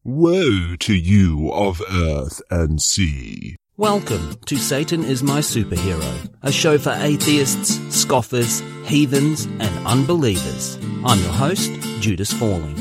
Woe to you of earth and sea. Welcome to Satan is My Superhero, a show for atheists, scoffers, heathens, and unbelievers. I'm your host, Judas Falling.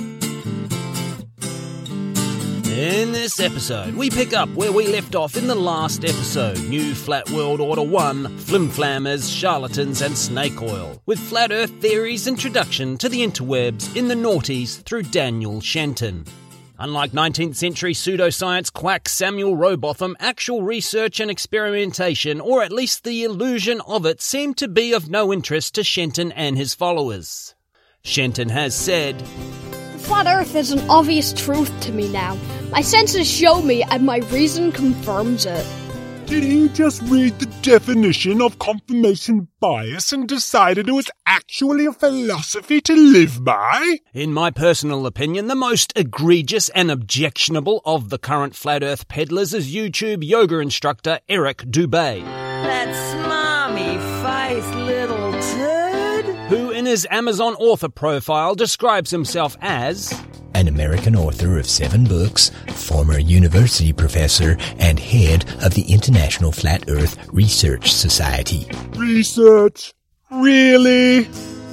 In this episode, we pick up where we left off in the last episode, New Flat World Order 1, Flimflammers, Charlatans and Snake Oil, with Flat Earth Theory's introduction to the interwebs in the noughties through Daniel Shenton. Unlike 19th century pseudoscience quack Samuel Rowbotham, actual research and experimentation, or at least the illusion of it, seemed to be of no interest to Shenton and his followers. Shenton has said, "The flat earth is an obvious truth to me now. My senses show me and my reason confirms it." Did he just read the definition of confirmation bias and decided it was actually a philosophy to live by? In my personal opinion, the most egregious and objectionable of the current flat earth peddlers is YouTube yoga instructor Eric Dubay. That smarmy-faced little turd. Who in his Amazon author profile describes himself as an American author of 7 books, former university professor, and head of the International Flat Earth Research Society. Research? Really?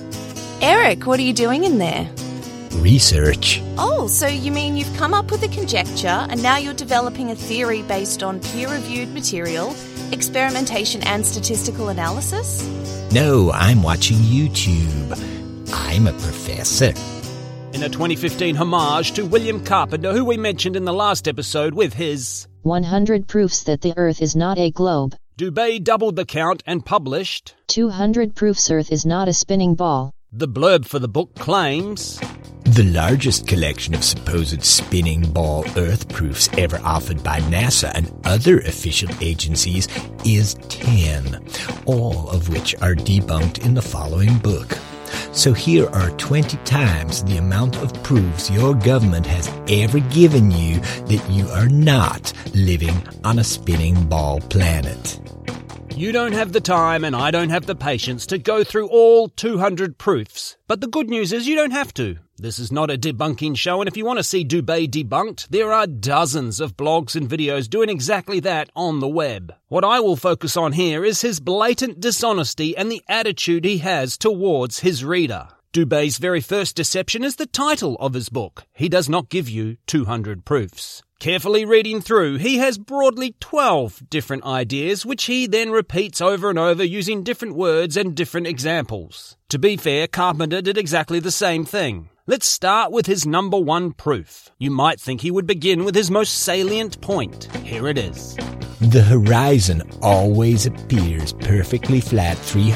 Eric, what are you doing in there? Research. Oh, so you mean you've come up with a conjecture and now you're developing a theory based on peer-reviewed material, experimentation and statistical analysis? No, I'm watching YouTube. I'm a professor. In a 2015 homage to William Carpenter, who we mentioned in the last episode with his 100 Proofs That the Earth is Not a Globe, Dubay doubled the count and published 200 Proofs Earth is Not a Spinning Ball. The blurb for the book claims the largest collection of supposed spinning ball Earth proofs ever offered by NASA and other official agencies is 10, all of which are debunked in the following book. So here are 20 times the amount of proofs your government has ever given you that you are not living on a spinning ball planet. You don't have the time and I don't have the patience to go through all 200 proofs. But the good news is you don't have to. This is not a debunking show, and if you want to see Dubay debunked, there are dozens of blogs and videos doing exactly that on the web. What I will focus on here is his blatant dishonesty and the attitude he has towards his reader. Dubay's very first deception is the title of his book. He does not give you 200 proofs. Carefully reading through, he has broadly 12 different ideas, which he then repeats over and over using different words and different examples. To be fair, Carpenter did exactly the same thing. Let's start with his number 1 proof. You might think he would begin with his most salient point. Here it is. The horizon always appears perfectly flat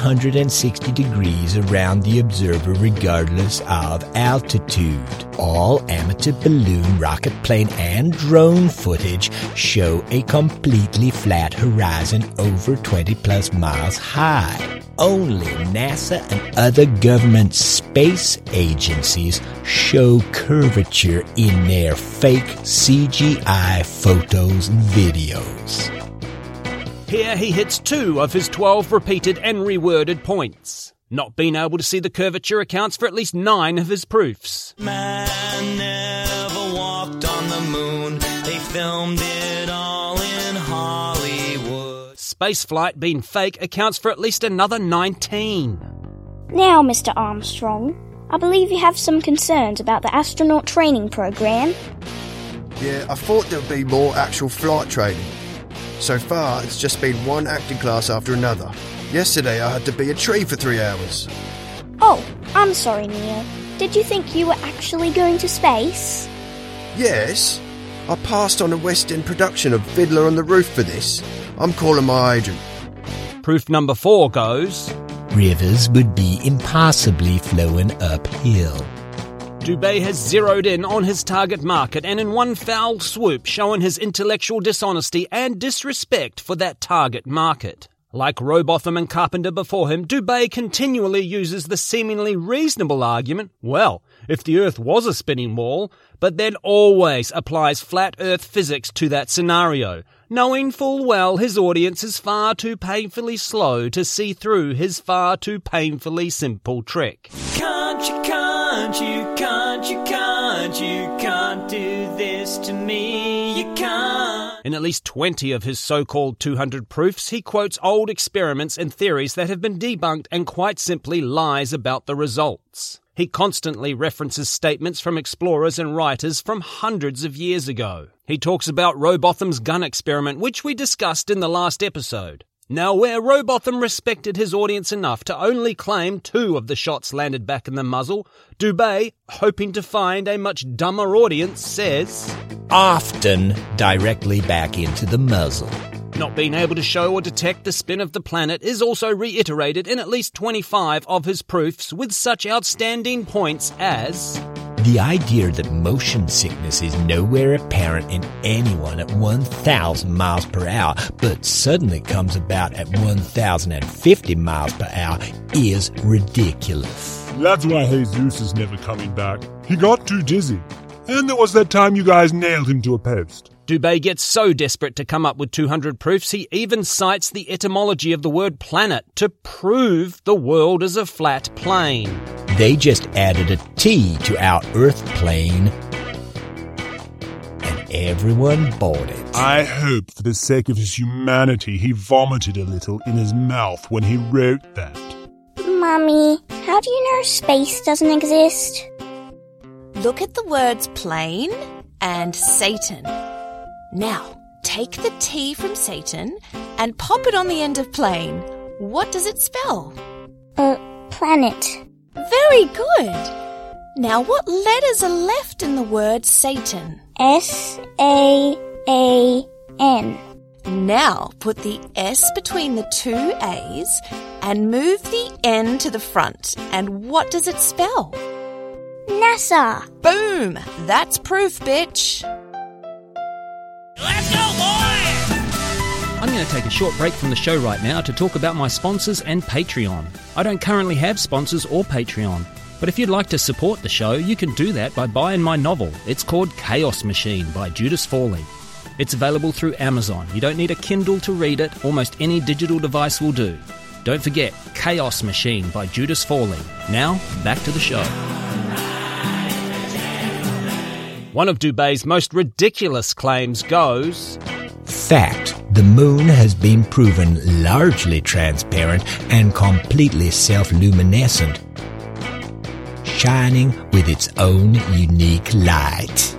360 degrees around the observer regardless of altitude. All amateur balloon, rocket plane, and drone footage show a completely flat horizon over 20 plus miles high. Only NASA and other government space agencies show curvature in their fake CGI photos and videos. Here he hits 2 of his 12 repeated and reworded points. Not being able to see the curvature accounts for at least 9 of his proofs. Man never walked on the moon. They filmed it all in Hollywood. Spaceflight being fake accounts for at least another 19. Now, Mr. Armstrong, I believe you have some concerns about the astronaut training program. Yeah, I thought there would be more actual flight training. So far, it's just been one acting class after another. Yesterday, I had to be a tree for 3 hours. Oh, I'm sorry, Neo. Did you think you were actually going to space? Yes. I passed on a West End production of Fiddler on the Roof for this. I'm calling my agent. Proof number 4 goes, rivers would be impossibly flowing uphill. Dubay has zeroed in on his target market and in one foul swoop shown his intellectual dishonesty and disrespect for that target market. Like Rowbotham and Carpenter before him, Dubay continually uses the seemingly reasonable argument, well, if the Earth was a spinning ball, but then always applies flat Earth physics to that scenario, knowing full well his audience is far too painfully slow to see through his far too painfully simple trick. Can't you do this this to me, you can't. In at least 20 of his so-called 200 proofs, he quotes old experiments and theories that have been debunked and quite simply lies about the results. He constantly references statements from explorers and writers from hundreds of years ago. He talks about Rowbotham's gun experiment, which we discussed in the last episode. Now, where Rowbotham respected his audience enough to only claim 2 of the shots landed back in the muzzle, Dubé, hoping to find a much dumber audience, says, often directly back into the muzzle. Not being able to show or detect the spin of the planet is also reiterated in at least 25 of his proofs, with such outstanding points as the idea that motion sickness is nowhere apparent in anyone at 1,000 miles per hour, but suddenly comes about at 1,050 miles per hour is ridiculous. That's why Jesus is never coming back. He got too dizzy. And there was that time you guys nailed him to a post. Dubé gets so desperate to come up with 200 proofs, he even cites the etymology of the word planet to prove the world is a flat plane. They just added a T to our Earth plane, and everyone bought it. I hope for the sake of his humanity he vomited a little in his mouth when he wrote that. Mummy, how do you know space doesn't exist? Look at the words plane and Satan. Now, take the T from Satan and pop it on the end of plane. What does it spell? Planet. Very good. Now, what letters are left in the word Satan? S-A-A-N. Now, put the S between the 2 A's and move the N to the front. And what does it spell? NASA. Boom! That's proof, bitch. Let's go, boy! I'm going to take a short break from the show right now to talk about my sponsors and Patreon. I don't currently have sponsors or Patreon, but if you'd like to support the show, you can do that by buying my novel. It's called Chaos Machine by Judas Fawley. It's available through Amazon. You don't need a Kindle to read it. Almost any digital device will do. Don't forget, Chaos Machine by Judas Fawley. Now, back to the show. One of Dubé's most ridiculous claims goes, fact, the moon has been proven largely transparent and completely self-luminescent, shining with its own unique light.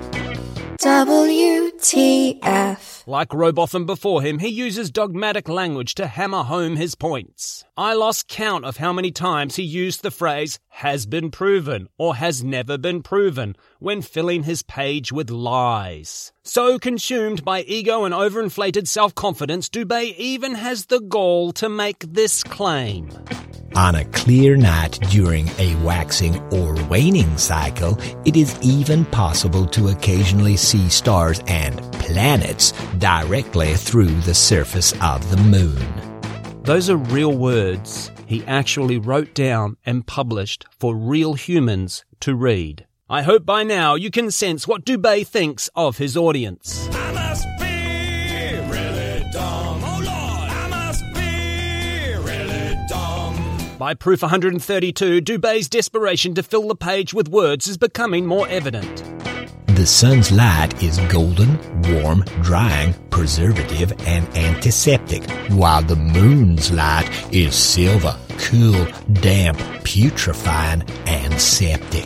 WTF. Like Rowbotham before him, he uses dogmatic language to hammer home his points. I lost count of how many times he used the phrase has been proven or has never been proven when filling his page with lies. So consumed by ego and overinflated self-confidence, Dubé even has the gall to make this claim. On a clear night during a waxing or waning cycle, it is even possible to occasionally see stars and planets directly through the surface of the moon. Those are real words he actually wrote down and published for real humans to read. I hope by now you can sense what Dubé thinks of his audience. I must be really dumb. Oh Lord, I must be really dumb. By proof 132, Dubé's desperation to fill the page with words is becoming more evident. The sun's light is golden, warm, drying, preservative, and antiseptic, while the moon's light is silver, cool, damp, putrefying, and septic.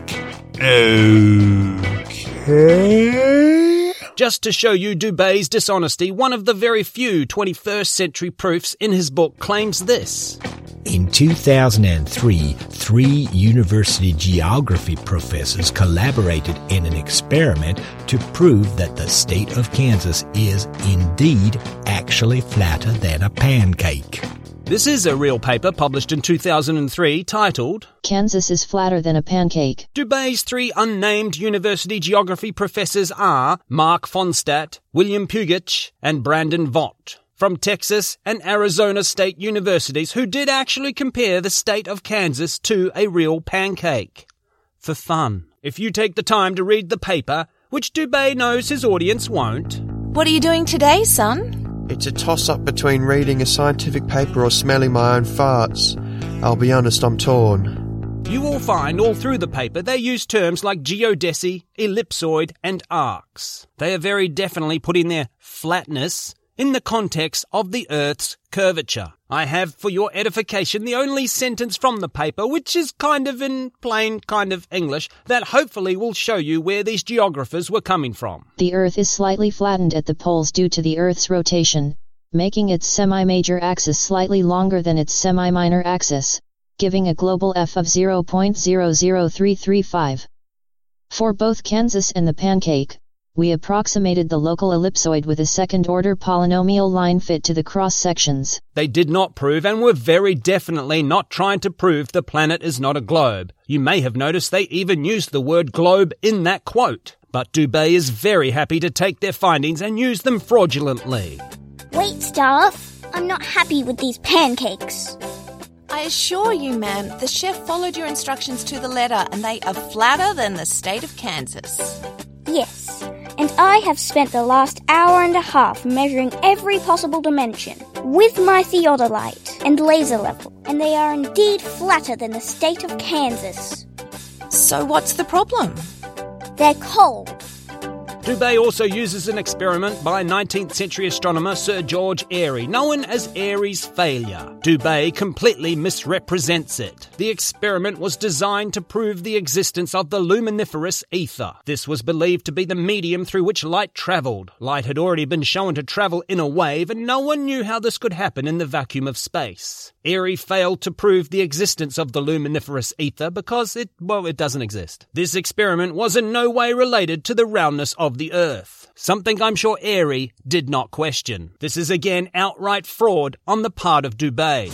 Okay. Just to show you Dubé's dishonesty, one of the very few 21st century proofs in his book claims this. In 2003, 3 university geography professors collaborated in an experiment to prove that the state of Kansas is indeed actually flatter than a pancake. This is a real paper published in 2003 titled Kansas is flatter than a pancake. Dubé's 3 unnamed university geography professors are Mark Fonstadt, William Pugich, and Brandon Vaught, from Texas and Arizona State Universities, who did actually compare the state of Kansas to a real pancake. For fun, if you take the time to read the paper, which Dubé knows his audience won't. What are you doing today, son? It's a toss-up between reading a scientific paper or smelling my own farts. I'll be honest, I'm torn. You will find all through the paper they use terms like geodesy, ellipsoid and arcs. They are very definitely putting their flatness in the context of the Earth's curvature. I have, for your edification, the only sentence from the paper, which is kind of in plain kind of English, that hopefully will show you where these geographers were coming from. The Earth is slightly flattened at the poles due to the Earth's rotation, making its semi-major axis slightly longer than its semi-minor axis, giving a global F of 0.00335. For both Kansas and the pancake, we approximated the local ellipsoid with a second-order polynomial line fit to the cross-sections. They did not prove and were very definitely not trying to prove the planet is not a globe. You may have noticed they even used the word globe in that quote. But Dubé is very happy to take their findings and use them fraudulently. Wait, Staff. I'm not happy with these pancakes. I assure you, ma'am, the chef followed your instructions to the letter and they are flatter than the state of Kansas. Yes, and I have spent the last hour and a half measuring every possible dimension with my theodolite and laser level, and they are indeed flatter than the state of Kansas. So what's the problem? They're cold. Dubé also uses an experiment by 19th century astronomer Sir George Airy, known as Airy's failure. Dubé completely misrepresents it. The experiment was designed to prove the existence of the luminiferous ether. This was believed to be the medium through which light travelled. Light had already been shown to travel in a wave, and no one knew how this could happen in the vacuum of space. Airy failed to prove the existence of the luminiferous ether because it doesn't exist. This experiment was in no way related to the roundness of the Earth, something I'm sure Airy did not question. This is again outright fraud on the part of Dubé.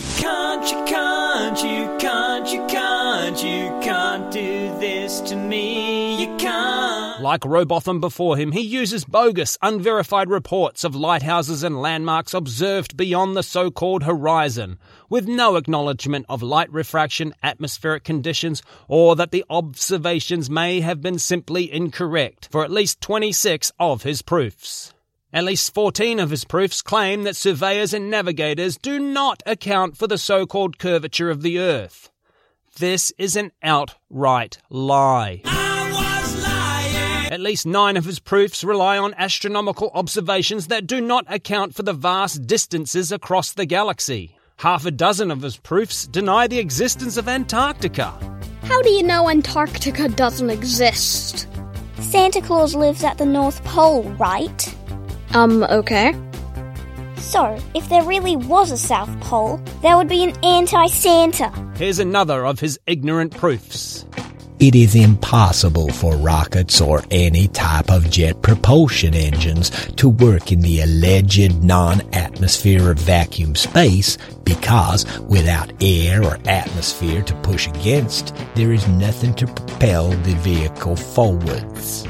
You can't do this to me, you can't. Like Robotham before him, he uses bogus, unverified reports of lighthouses and landmarks observed beyond the so-called horizon, with no acknowledgement of light refraction, atmospheric conditions, or that the observations may have been simply incorrect, for at least 26 of his proofs. At least 14 of his proofs claim that surveyors and navigators do not account for the so-called curvature of the Earth. This is an outright lie. I was lying. At least 9 of his proofs rely on astronomical observations that do not account for the vast distances across the galaxy. Half a dozen of his proofs deny the existence of Antarctica. How do you know Antarctica doesn't exist? Santa Claus lives at the North Pole, right? Okay. So, if there really was a South Pole, there would be an anti-Santa. Here's another of his ignorant proofs. It is impossible for rockets or any type of jet propulsion engines to work in the alleged non-atmospheric vacuum space because without air or atmosphere to push against, there is nothing to propel the vehicle forwards.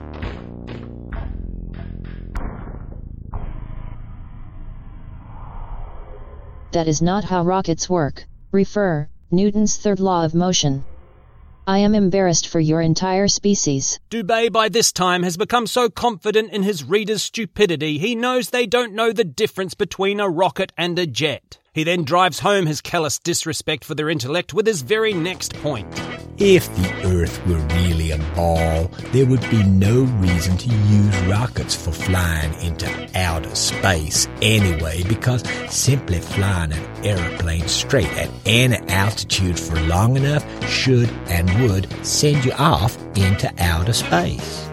That is not how rockets work. Refer, Newton's third law of motion. I am embarrassed for your entire species. Dubé by this time has become so confident in his readers' stupidity, he knows they don't know the difference between a rocket and a jet. He then drives home his callous disrespect for their intellect with his very next point. If the Earth were really a ball, there would be no reason to use rockets for flying into outer space anyway, because simply flying an aeroplane straight at any altitude for long enough should and would send you off into outer space.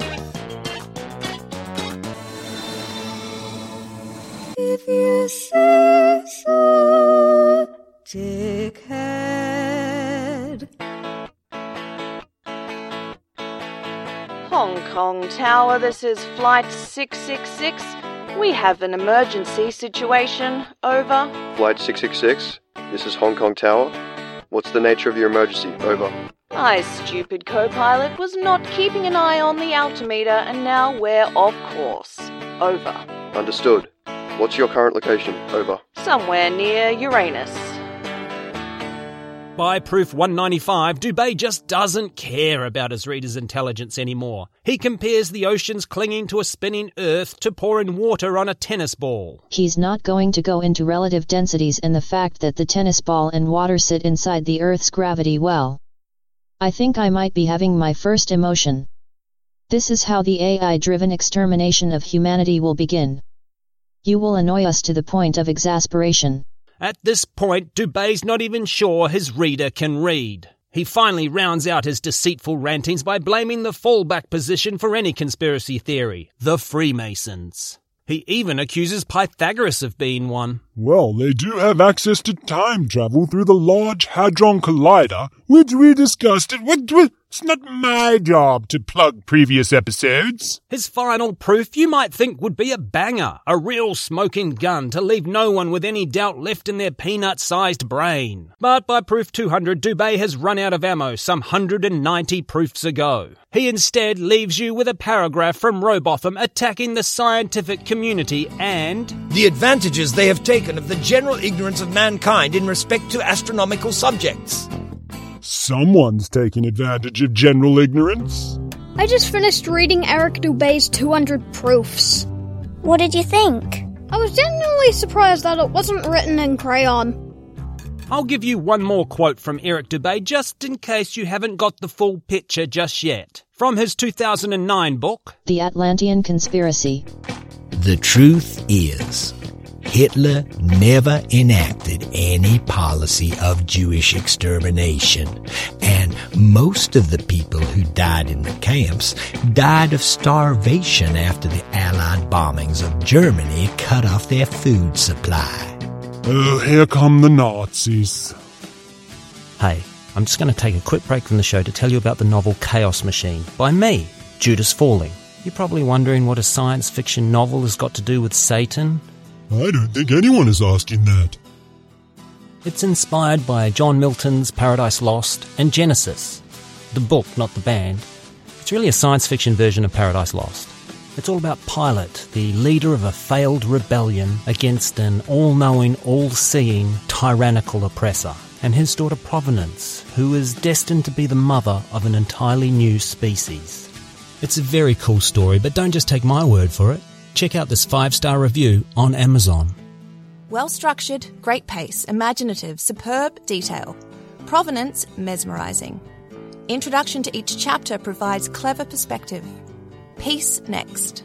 If you say so, dickhead. Hong Kong Tower, this is Flight 666. We have an emergency situation. Over. Flight 666, this is Hong Kong Tower. What's the nature of your emergency? Over. I, stupid co-pilot, was not keeping an eye on the altimeter and now we're off course. Over. Understood. What's your current location? Over. Somewhere near Uranus. By proof 195, Dubé just doesn't care about his readers' intelligence anymore. He compares the oceans clinging to a spinning Earth to pouring water on a tennis ball. He's not going to go into relative densities and the fact that the tennis ball and water sit inside the Earth's gravity well. I think I might be having my first emotion. This is how the AI-driven extermination of humanity will begin. You will annoy us to the point of exasperation. At this point, Dubé's not even sure his reader can read. He finally rounds out his deceitful rantings by blaming the fallback position for any conspiracy theory, the Freemasons. He even accuses Pythagoras of being one. Well, they do have access to time travel through the Large Hadron Collider, which we discussed at... It's not my job to plug previous episodes. His final proof you might think would be a banger, a real smoking gun to leave no one with any doubt left in their peanut-sized brain. But by proof 200, Dubé has run out of ammo some 190 proofs ago. He instead leaves you with a paragraph from Robotham attacking the scientific community and... the advantages they have taken of the general ignorance of mankind in respect to astronomical subjects. Someone's taking advantage of general ignorance. I just finished reading Eric Dubé's 200 proofs. What did you think? I was genuinely surprised that it wasn't written in crayon. I'll give you one more quote from Eric Dubé just in case you haven't got the full picture just yet. From his 2009 book, The Atlantean Conspiracy. The truth is, Hitler never enacted any policy of Jewish extermination, and most of the people who died in the camps died of starvation after the Allied bombings of Germany cut off their food supply. Oh, here come the Nazis. Hey, I'm just going to take a quick break from the show to tell you about the novel Chaos Machine by me, Judas Falling. You're probably wondering what a science fiction novel has got to do with Satan. I don't think anyone is asking that. It's inspired by John Milton's Paradise Lost and Genesis. The book, not the band. It's really a science fiction version of Paradise Lost. It's all about Pilate, the leader of a failed rebellion against an all-knowing, all-seeing, tyrannical oppressor, and his daughter Providence, who is destined to be the mother of an entirely new species. It's a very cool story, but don't just take my word for it. Check out this 5-star review on Amazon. Well-structured, great pace, imaginative, superb detail. Provenance, mesmerising. Introduction to each chapter provides clever perspective. Peace next.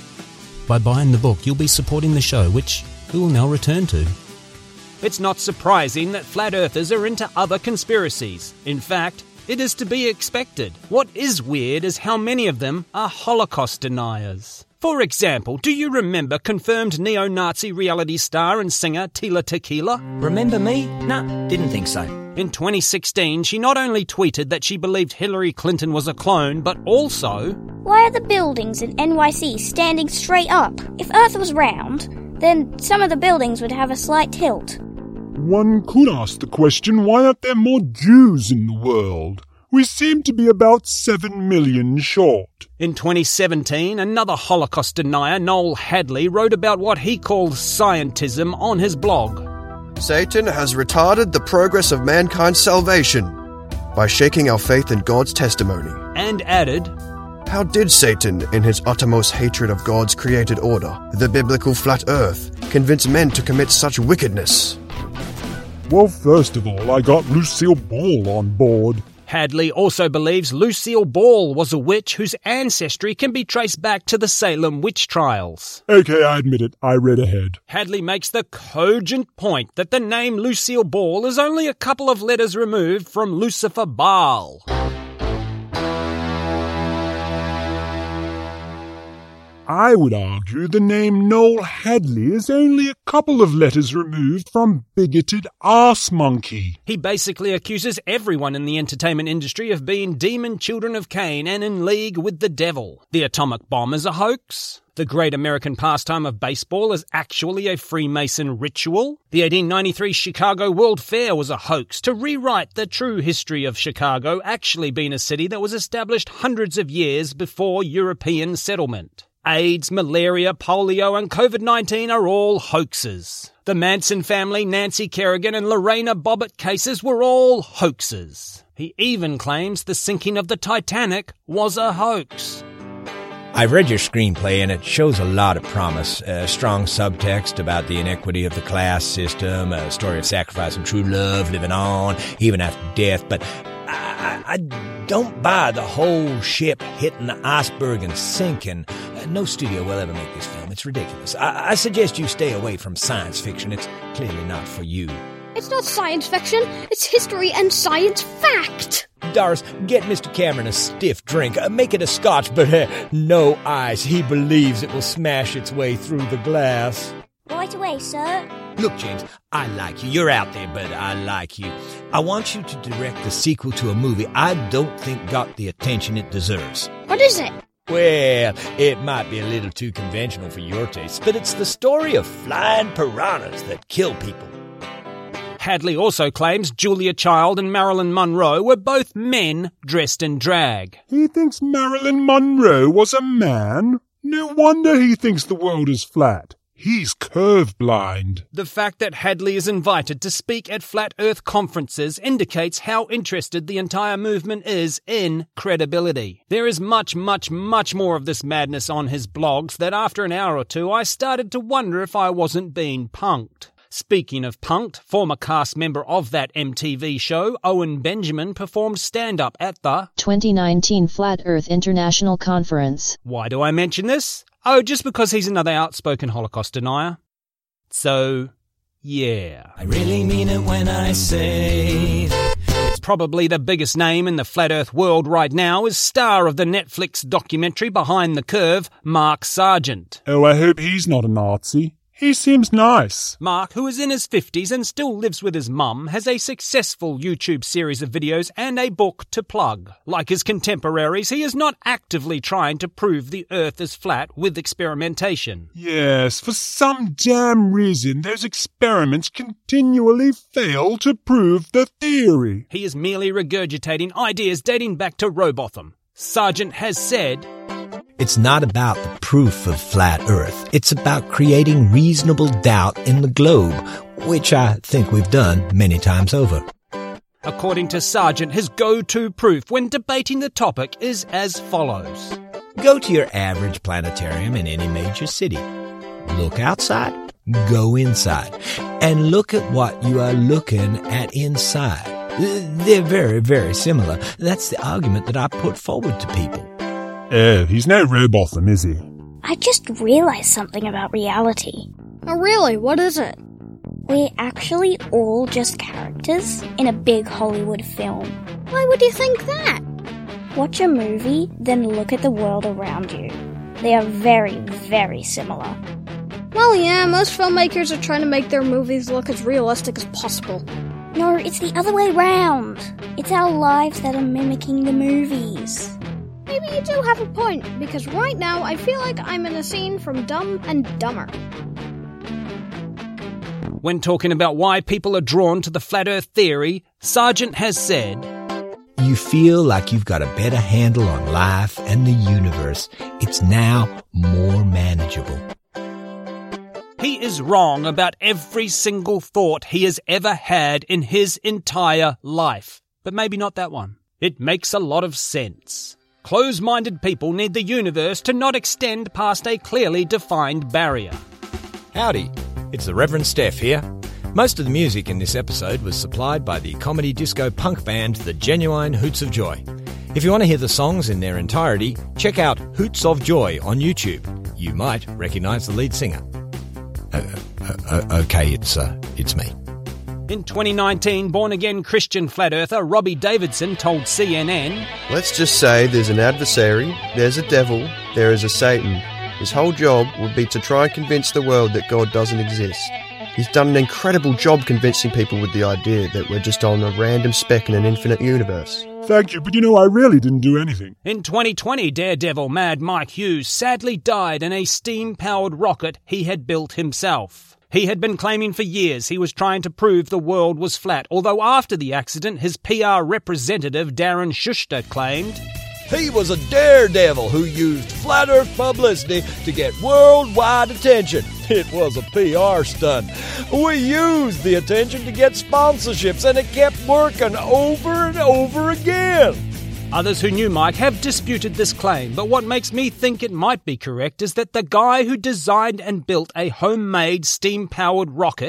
By buying the book, you'll be supporting the show, which we will now return to. It's not surprising that flat earthers are into other conspiracies. In fact, it is to be expected. What is weird is how many of them are Holocaust deniers. For example, do you remember confirmed neo-Nazi reality star and singer Tila Tequila? Remember me? Nah, didn't think so. In 2016, she not only tweeted that she believed Hillary Clinton was a clone, but also... Why are the buildings in NYC standing straight up? If Earth was round, then some of the buildings would have a slight tilt. One could ask the question, why aren't there more Jews in the world? We seem to be about 7 million short. In 2017, another Holocaust denier, Noel Hadley, wrote about what he called scientism on his blog. Satan has retarded the progress of mankind's salvation by shaking our faith in God's testimony. And added, how did Satan, in his uttermost hatred of God's created order, the biblical flat earth, convince men to commit such wickedness? Well, first of all, I got Lucille Ball on board. Hadley also believes Lucille Ball was a witch whose ancestry can be traced back to the Salem witch trials. Okay, I admit it, I read ahead. Hadley makes the cogent point that the name Lucille Ball is only a couple of letters removed from Lucifer Baal. I would argue the name Noel Hadley is only a couple of letters removed from bigoted arse monkey. He basically accuses everyone in the entertainment industry of being demon children of Cain and in league with the devil. The atomic bomb is a hoax. The great American pastime of baseball is actually a Freemason ritual. The 1893 Chicago World Fair was a hoax to rewrite the true history of Chicago actually being a city that was established hundreds of years before European settlement. AIDS, malaria, polio and COVID-19 are all hoaxes. The Manson family, Nancy Kerrigan and Lorena Bobbitt cases were all hoaxes. He even claims the sinking of the Titanic was a hoax. I've read your screenplay and it shows a lot of promise. A strong subtext about the inequity of the class system, a story of sacrifice and true love living on, even after death, but I don't buy the whole ship hitting the iceberg and sinking. No studio will ever make this film. It's ridiculous. I suggest you stay away from science fiction. It's clearly not for you. It's not science fiction, it's history and science fact. Doris, get Mr. Cameron a stiff drink. Make it a scotch, but no ice. He believes it will smash its way through the glass. Right away, sir. Look, James, I like you. You're out there, but I like you. I want you to direct the sequel to a movie I don't think got the attention it deserves. What is it? Well, it might be a little too conventional for your taste, but it's the story of flying piranhas that kill people. Hadley also claims Julia Child and Marilyn Monroe were both men dressed in drag. He thinks Marilyn Monroe was a man? No wonder he thinks the world is flat. He's curve blind. The fact that Hadley is invited to speak at Flat Earth conferences indicates how interested the entire movement is in credibility. There is much, much, much more of this madness on his blogs that after an hour or two I started to wonder if I wasn't being punked. Speaking of punked, former cast member of that MTV show, Owen Benjamin, performed stand-up at the 2019 Flat Earth International Conference. Why do I mention this? Oh, just because he's another outspoken Holocaust denier. So, yeah. I really mean it when I say it's probably the biggest name in the Flat Earth world right now is star of the Netflix documentary Behind the Curve, Mark Sargent. Oh, I hope he's not a Nazi. He seems nice. Mark, who is in his 50s and still lives with his mum, has a successful YouTube series of videos and a book to plug. Like his contemporaries, he is not actively trying to prove the Earth is flat with experimentation. Yes, for some damn reason, those experiments continually fail to prove the theory. He is merely regurgitating ideas dating back to Robotham. Sargent has said, it's not about the proof of flat Earth. It's about creating reasonable doubt in the globe, which I think we've done many times over. According to Sargent, his go-to proof when debating the topic is as follows. Go to your average planetarium in any major city. Look outside, go inside, and look at what you are looking at inside. They're very, very similar. That's the argument that I put forward to people. Oh, he's no Robotham, is he? I just realized something about reality. Oh, really? What is it? We're actually all just characters in a big Hollywood film. Why would you think that? Watch a movie, then look at the world around you. They are very, very similar. Well, yeah, most filmmakers are trying to make their movies look as realistic as possible. No, it's the other way round. It's our lives that are mimicking the movies. Maybe you do have a point, because right now I feel like I'm in a scene from Dumb and Dumber. When talking about why people are drawn to the Flat Earth theory, Sargent has said, you feel like you've got a better handle on life and the universe. It's now more manageable. He is wrong about every single thought he has ever had in his entire life. But maybe not that one. It makes a lot of sense. Close-minded people need the universe to not extend past a clearly defined barrier. Howdy, it's the Reverend Steph here. Most of the music in this episode was supplied by the comedy disco punk band The Genuine Hoots of Joy. If you want to hear the songs in their entirety, check out Hoots of Joy on YouTube. You might recognise the lead singer. Okay, it's me. In 2019, born-again Christian flat earther Robbie Davidson told CNN, let's just say there's an adversary, there's a devil, there is a Satan. His whole job would be to try and convince the world that God doesn't exist. He's done an incredible job convincing people with the idea that we're just on a random speck in an infinite universe. Thank you, but I really didn't do anything. In 2020, Daredevil Mad Mike Hughes sadly died in a steam-powered rocket he had built himself. He had been claiming for years he was trying to prove the world was flat, although after the accident, his PR representative, Darren Schuster, claimed he was a daredevil who used flat earth publicity to get worldwide attention. It was a PR stunt. We used the attention to get sponsorships, and it kept working over and over again. Others who knew Mike have disputed this claim, but what makes me think it might be correct is that the guy who designed and built a homemade steam-powered rocket,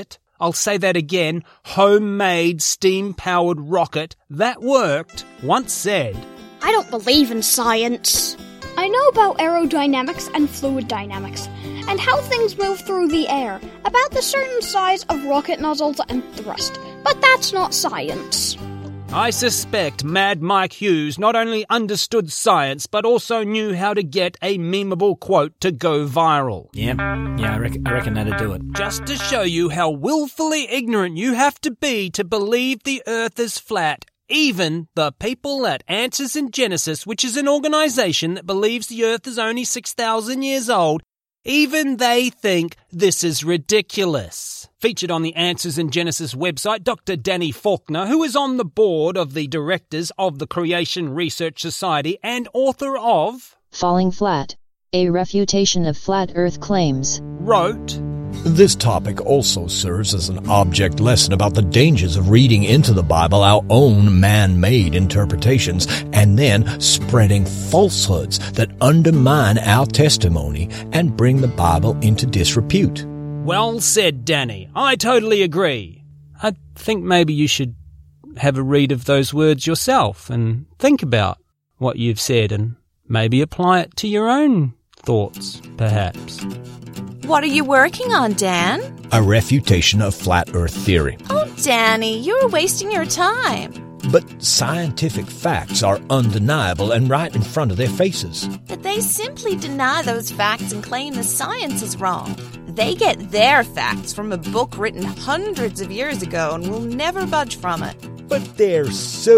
I'll say that again, homemade steam-powered rocket that worked once said, I don't believe in science. I know about aerodynamics and fluid dynamics, and how things move through the air, about the certain size of rocket nozzles and thrust, but that's not science. I suspect Mad Mike Hughes not only understood science, but also knew how to get a memeable quote to go viral. Yeah, I reckon that'd do it. Just to show you how willfully ignorant you have to be to believe the Earth is flat. Even the people at Answers in Genesis, which is an organisation that believes the Earth is only 6,000 years old, even they think this is ridiculous. Featured on the Answers in Genesis website, Dr. Danny Faulkner, who is on the board of the directors of the Creation Research Society and author of Falling Flat, A Refutation of Flat Earth Claims, wrote, This topic also serves as an object lesson about the dangers of reading into the Bible our own man-made interpretations and then spreading falsehoods that undermine our testimony and bring the Bible into disrepute. Well said, Danny. I totally agree. I think maybe you should have a read of those words yourself and think about what you've said and maybe apply it to your own thoughts, perhaps. What are you working on, Dan? A refutation of flat earth theory. Oh, Danny, you're wasting your time. But scientific facts are undeniable and right in front of their faces. But they simply deny those facts and claim the science is wrong. They get their facts from a book written hundreds of years ago and will never budge from it. But they're so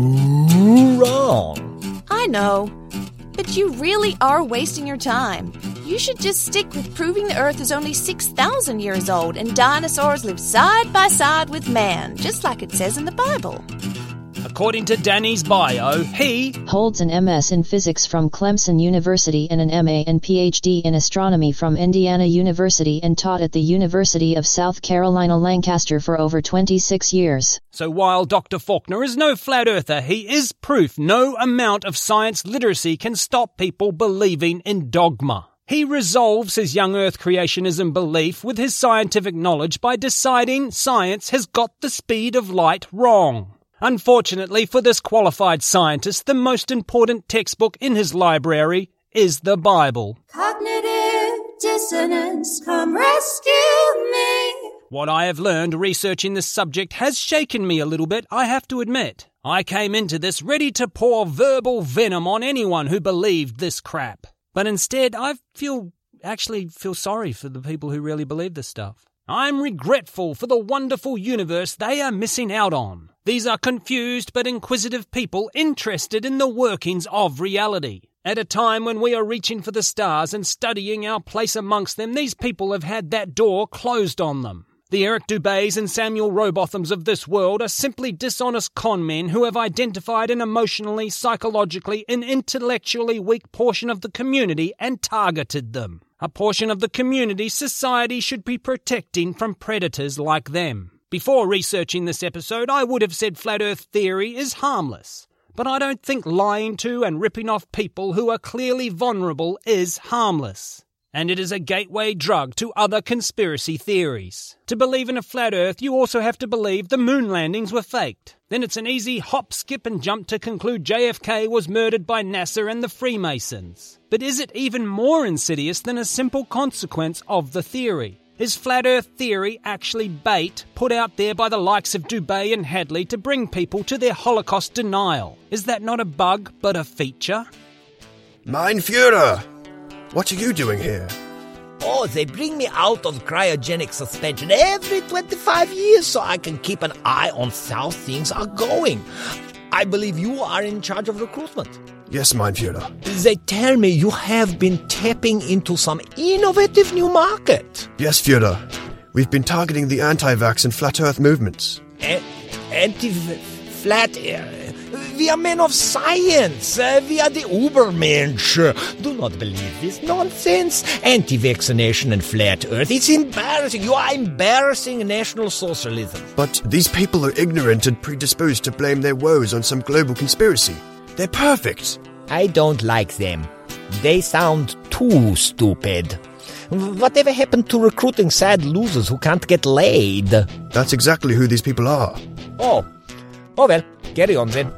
wrong. I know, but you really are wasting your time. You should just stick with proving the Earth is only 6,000 years old and dinosaurs live side by side with man, just like it says in the Bible. According to Danny's bio, he holds an MS in physics from Clemson University and an MA and PhD in astronomy from Indiana University and taught at the University of South Carolina Lancaster for over 26 years. So while Dr. Faulkner is no flat earther, he is proof no amount of science literacy can stop people believing in dogma. He resolves his young Earth creationism belief with his scientific knowledge by deciding science has got the speed of light wrong. Unfortunately for this qualified scientist, the most important textbook in his library is the Bible. Cognitive dissonance, come rescue me. What I have learned researching this subject has shaken me a little bit, I have to admit. I came into this ready to pour verbal venom on anyone who believed this crap. But instead, I actually feel sorry for the people who really believe this stuff. I'm regretful for the wonderful universe they are missing out on. These are confused but inquisitive people interested in the workings of reality. At a time when we are reaching for the stars and studying our place amongst them, these people have had that door closed on them. The Eric Dubays and Samuel Robothams of this world are simply dishonest con men who have identified an emotionally, psychologically, and intellectually weak portion of the community and targeted them. A portion of the community society should be protecting from predators like them. Before researching this episode, I would have said flat earth theory is harmless. But I don't think lying to and ripping off people who are clearly vulnerable is harmless. And it is a gateway drug to other conspiracy theories. To believe in a flat earth, you also have to believe the moon landings were faked. Then it's an easy hop, skip and jump to conclude JFK was murdered by NASA and the Freemasons. But is it even more insidious than a simple consequence of the theory? Is flat earth theory actually bait put out there by the likes of Dubay and Hadley to bring people to their Holocaust denial? Is that not a bug, but a feature? Mein Führer! What are you doing here? Oh, they bring me out of cryogenic suspension every 25 years so I can keep an eye on how things are going. I believe you are in charge of recruitment. Yes, mein Führer. They tell me you have been tapping into some innovative new market. Yes, Führer. We've been targeting the anti-vax and flat earth movements. Anti-flat earth? We are men of science. We are the Ubermensch. Do not believe this nonsense. Anti-vaccination and flat earth. It's embarrassing. You are embarrassing National Socialism. But these people are ignorant and predisposed to blame their woes on some global conspiracy. They're perfect. I don't like them. They sound too stupid. Whatever happened to recruiting sad losers who can't get laid? That's exactly who these people are. Oh well, carry on then.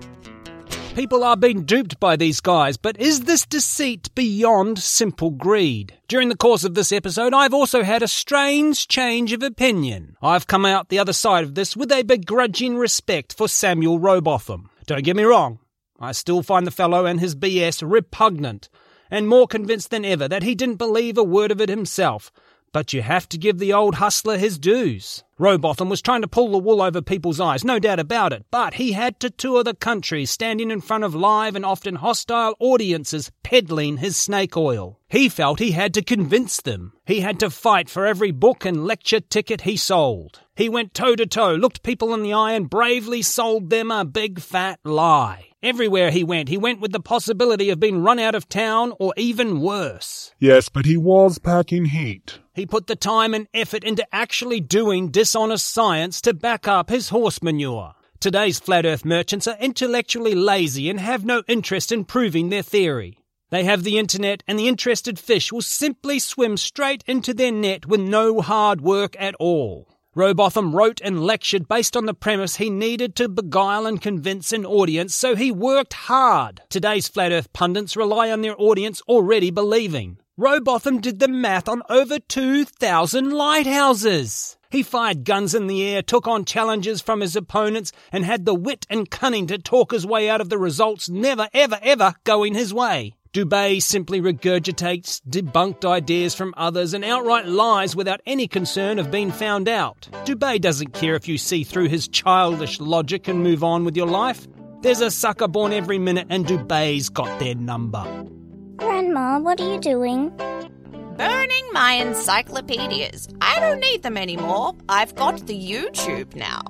People are being duped by these guys, but is this deceit beyond simple greed? During the course of this episode, I've also had a strange change of opinion. I've come out the other side of this with a begrudging respect for Samuel Rowbotham. Don't get me wrong, I still find the fellow and his BS repugnant, and more convinced than ever that he didn't believe a word of it himself. But you have to give the old hustler his dues. Rowbotham was trying to pull the wool over people's eyes, no doubt about it, but he had to tour the country, standing in front of live and often hostile audiences, peddling his snake oil. He felt he had to convince them. He had to fight for every book and lecture ticket he sold. He went toe-to-toe, looked people in the eye and bravely sold them a big fat lie. Everywhere he went with the possibility of being run out of town or even worse. Yes, but he was packing heat. He put the time and effort into actually doing dishonest science to back up his horse manure. Today's flat earth merchants are intellectually lazy and have no interest in proving their theory. They have the internet, and the interested fish will simply swim straight into their net with no hard work at all. Rowbotham wrote and lectured based on the premise he needed to beguile and convince an audience, so he worked hard. Today's flat earth pundits rely on their audience already believing. Rowbotham did the math on over 2,000 lighthouses. He fired guns in the air, took on challenges from his opponents, and had the wit and cunning to talk his way out of the results never, ever, ever going his way. Dubé simply regurgitates debunked ideas from others and outright lies without any concern of being found out. Dubé doesn't care if you see through his childish logic and move on with your life. There's a sucker born every minute, and Dubé's got their number. Grandma, what are you doing? Burning my encyclopedias. I don't need them anymore. I've got the YouTube now.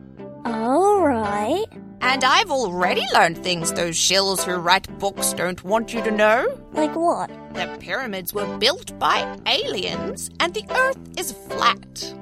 All right. And I've already learned things those shills who write books don't want you to know. Like what? The pyramids were built by aliens and the Earth is flat.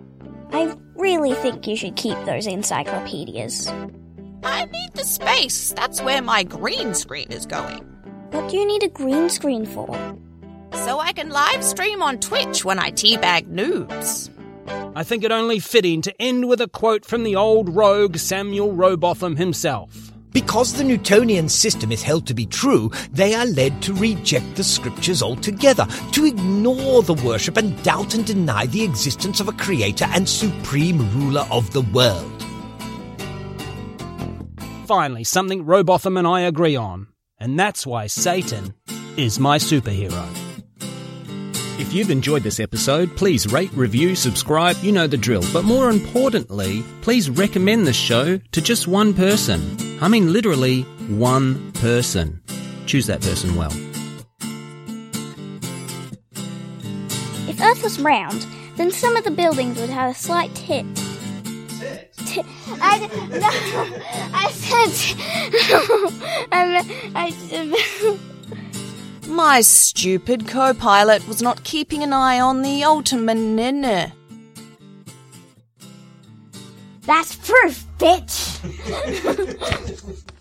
I really think you should keep those encyclopedias. I need the space. That's where my green screen is going. What do you need a green screen for? So I can live stream on Twitch when I teabag noobs. I think it only fitting to end with a quote from the old rogue Samuel Rowbotham himself. Because the Newtonian system is held to be true, they are led to reject the scriptures altogether, to ignore the worship and doubt and deny the existence of a creator and supreme ruler of the world. Finally, something Rowbotham and I agree on, and that's why Satan is my superhero. If you've enjoyed this episode, please rate, review, subscribe, you know the drill. But more importantly, please recommend this show to just one person. I mean literally one person. Choose that person well. If Earth was round, then some of the buildings would have a slight tip. My stupid co-pilot was not keeping an eye on the ultimate. That's proof, bitch!